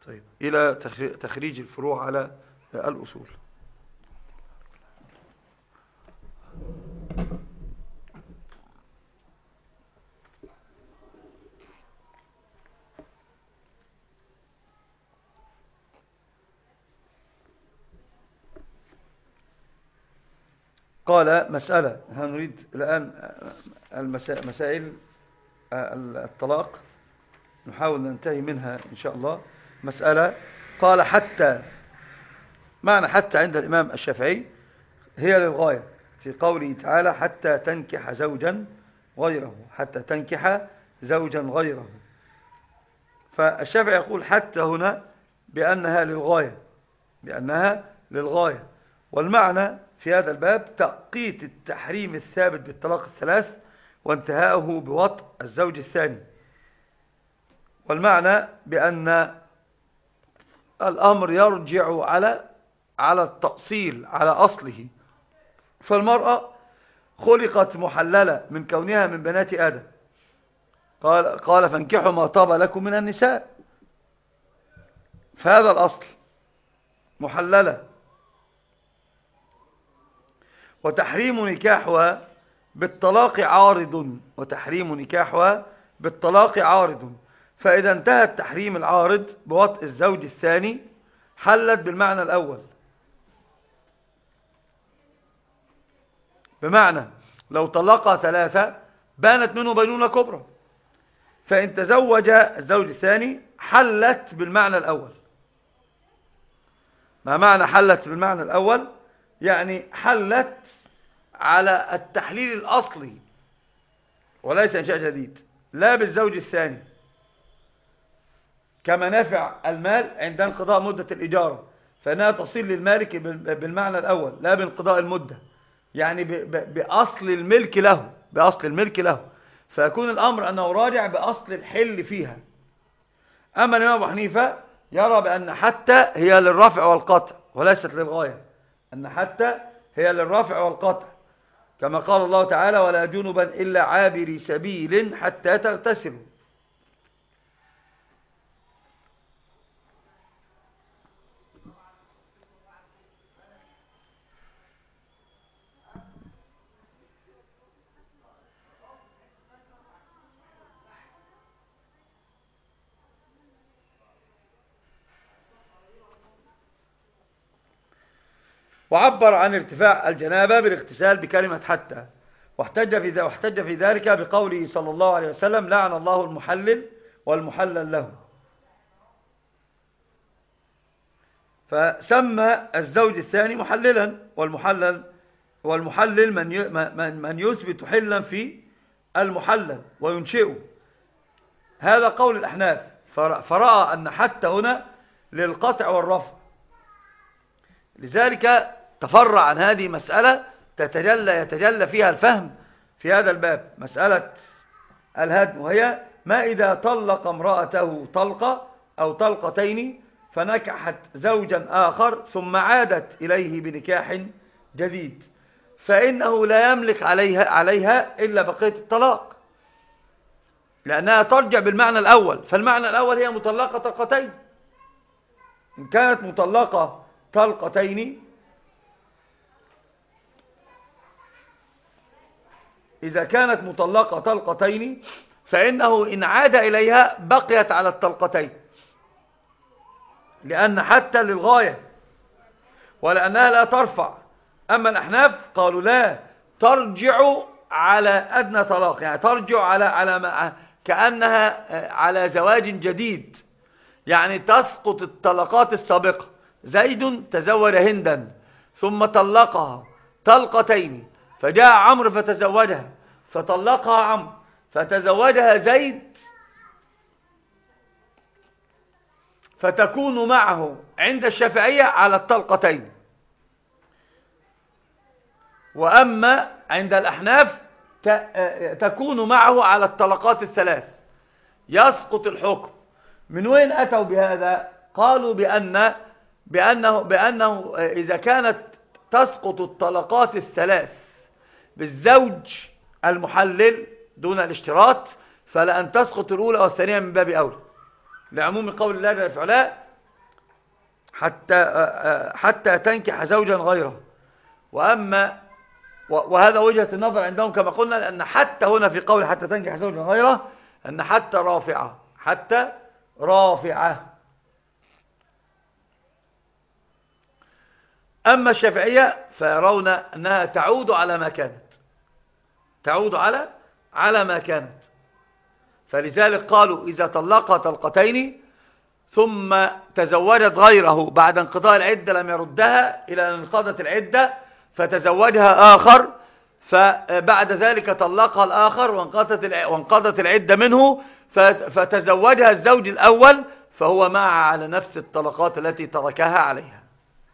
طيب إلى تخريج الفروع على الأصول. قال مسألة، نريد الآن مسائل الطلاق نحاول ننتهي منها إن شاء الله. مسألة قال حتى، معنى حتى عند الإمام الشافعي هي للغاية، في قوله تعالى حتى تنكح زوجا غيره، حتى تنكح زوجا غيره. فالشافعي يقول حتى هنا بأنها للغاية، بأنها للغاية. والمعنى في هذا الباب تأقيت التحريم الثابت بالطلاق الثلاث وانتهاؤه بوطء الزوج الثاني. والمعنى بأن الأمر يرجع على التأصيل، على أصله. فالمرأة خلقت محللة من كونها من بنات آدم، قال فانكحوا ما طاب لكم من النساء، فهذا الأصل محللة. وتحريم نكاحها بالطلاق عارض، وتحريم نكاحها بالطلاق عارض. فإذا انتهى التحريم العارض بوطء الزوج الثاني حلت بالمعنى الأول. بمعنى لو طلقها ثلاثة بانت منه بينونة كبرى، فإن تزوج الزوج الثاني حلت بالمعنى الأول. ما معنى حلت بالمعنى الأول؟ يعني حلت على التحليل الأصلي وليس إنشاء جديد، لا بالزوج الثاني، كمنافع المال عند انقضاء مدة الإجارة، فإنها تصير للمالك بالمعنى الأول لا بانقضاء المدة، يعني بأصل الملك له، بأصل الملك له، فيكون الأمر أنه راجع بأصل الحل فيها. أما الإمام أبو حنيفة يرى بأن حتى هي للرفع والقطع وليست للغاية، أن حتى هي للرفع والقطع، كما قال الله تعالى ولا جنبا إلا عابري سبيل حتى تغتسلوا. وعبر عن ارتفاع الجنابة بالاغتسال بكلمة حتى، واحتج في ذلك بقوله صلى الله عليه وسلم لعن الله المحلل والمحلل له. فسمى الزوج الثاني محللا، والمحلل من يثبت حلا في المحلل وينشئه. هذا قول الأحناف، فرأى أن حتى هنا للقطع والرفع، لذلك تفرع عن هذه مسألة يتجلى فيها الفهم في هذا الباب، مسألة الهدم، وهي ما إذا طلق امرأته طلقة أو طلقتين فنكحت زوجا آخر ثم عادت إليه بنكاح جديد، فإنه لا يملك عليها إلا بقية الطلاق، لأنها ترجع بالمعنى الأول. فالمعنى الأول هي مطلقة طلقتين. إن كانت مطلقة طلقتين، إذا كانت مطلقة طلقتين فإنه إن عاد إليها بقيت على الطلقتين، لأن حتى للغاية ولأنها لا ترفع. أما الأحناف قالوا لا، ترجع على أدنى طلاق، يعني ترجع على كأنها على زواج جديد، يعني تسقط الطلقات السابقة. زيد تزوج هندا ثم طلقها طلقتين، فجاء عمرو فتزوجها فطلقها عمرو فتزوجها زيد، فتكون معه عند الشافعية على الطلقتين. وأما عند الأحناف تكون معه على الطلقات الثلاث، يسقط الحكم. من وين أتوا بهذا؟ قالوا بأنه إذا كانت تسقط الطلقات الثلاث بالزوج المحلل دون الاشتراط، فلأن تسقط الأولى والثانية من باب أولى، لعموم قول الله جل وعلا حتى تنكح زوجا غيره. وهذا وجهة النظر عندهم كما قلنا، لأن حتى هنا في قول حتى تنكح زوجا غيره أن حتى رافعة، حتى رافعة. أما الشافعية فيرون أنها تعود على ما كانت، تعود على ما كانت. فلذلك قالوا إذا طلقها طلقتين ثم تزوجت غيره بعد انقضاء العدة لم يردها إلى أن انقضت العدة فتزوجها آخر، فبعد ذلك طلقها الآخر وانقضت العدة منه فتزوجها الزوج الأول، فهو معها على نفس الطلقات التي تركها عليها،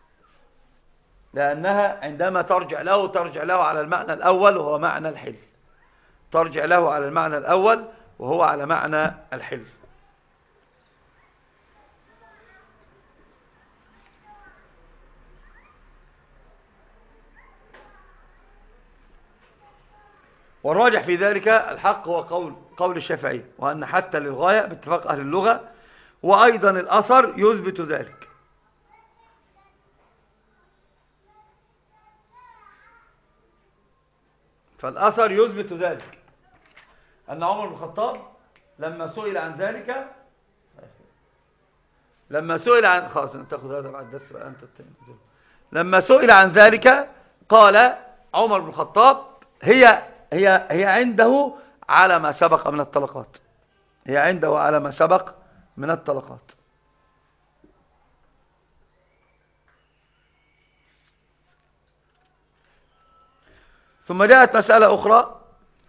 لأنها عندما ترجع له على المعنى الأول وهو معنى الحل، ترجع له على المعنى الأول وهو على معنى الحل. والراجح في ذلك الحق هو قول الشافعي، وأن حتى للغاية باتفاق أهل اللغة، وأيضا الأثر يثبت ذلك. فالأثر يثبت ذلك أن عمر بن الخطاب لما سئل عن ذلك، خلاص تاخذ هذا بعد الدرس بقى أنت لما سئل عن ذلك قال عمر بن الخطاب هي عنده على ما سبق من الطلقات، هي عنده على ما سبق من الطلقات. ثم جاءت مسألة أخرى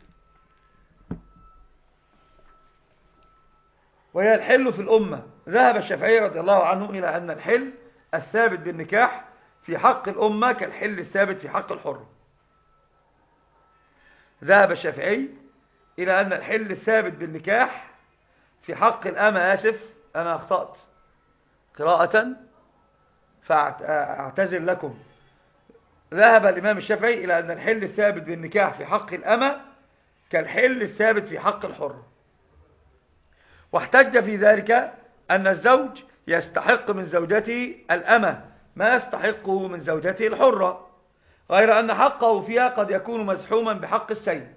وهي الحل في الأمة. ذهب الشافعي رضي الله عنه إلى أن الحل الثابت بالنكاح في حق الأمة كالحل الثابت في حق الحر. ذهب الشافعي إلى أن الحل الثابت بالنكاح في حق الأمة، آسف أنا أخطأت قراءة فأعتذر لكم. ذهب الإمام الشافعي إلى أن الحل الثابت بالنكاح في حق الأمة كالحل الثابت في حق الحر، واحتج في ذلك أن الزوج يستحق من زوجته الأمة ما يستحقه من زوجته الحرة، غير أن حقه فيها قد يكون مزحوما بحق السيد،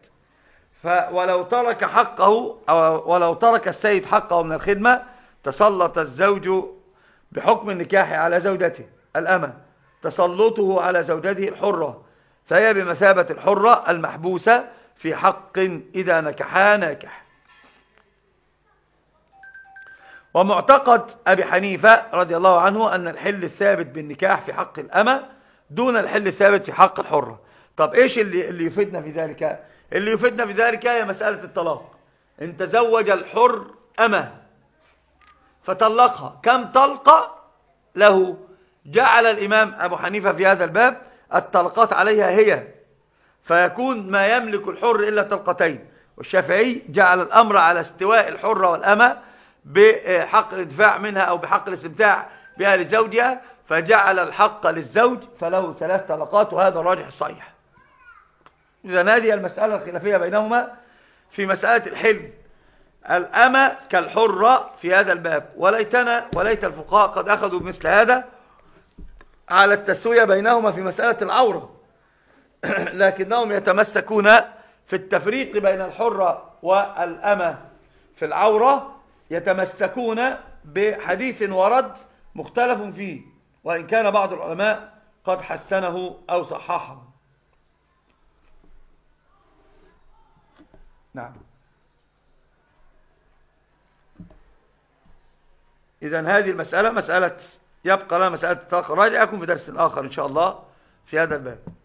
ولو ترك السيد حقه من الخدمة تسلط الزوج بحكم النكاح على زوجته الأمة تسلطه على زوجته الحرة، فهي بمثابة الحرة المحبوسة في حق إذا نكحها ناكح. ومعتقد أبي حنيفة رضي الله عنه أن الحل الثابت بالنكاح في حق الأمة دون الحل الثابت في حق الحرة. طب إيش اللي يفيدنا في ذلك؟ اللي يفيدنا في ذلك هي مسألة الطلاق. إن تزوج الحر أمة فطلقها، كم طلقة له؟ جعل الإمام أبو حنيفة في هذا الباب الطلقات عليها هي، فيكون ما يملك الحر إلا طلقتين، والشافعي جعل الأمر على استواء الحرة والأمة بحق الادفاع منها أو بحق الاستمتاع بها لزوجها، فجعل الحق للزوج فله 3 طلقات، وهذا الراجح الصحيح. إذا هذه المسألة الخلافية بينهما في مسألة الحل الأمة كالحرة في هذا الباب، وليت الفقهاء قد أخذوا بمثل هذا على التسوية بينهما في مسألة العورة، لكنهم يتمسكون في التفريق بين الحرة والأمة في العورة، يتمسكون بحديث ورد مختلف فيه، وإن كان بعض العلماء قد حسنه أو صححه. نعم. إذن هذه المسألة يبقى لها مسألة الطلاق الراجع، يكون في درس آخر إن شاء الله في هذا الباب.